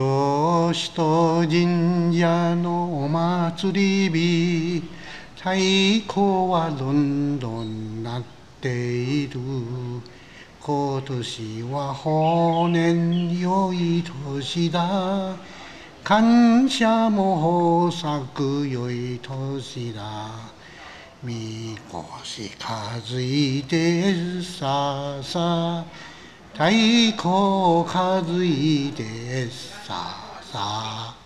吉と神社のお祭り日、太鼓はどんどん鳴っている。今年は法年良い年だ。感謝も豊作良い年だ。みこし担いでささ、太鼓担いでささ。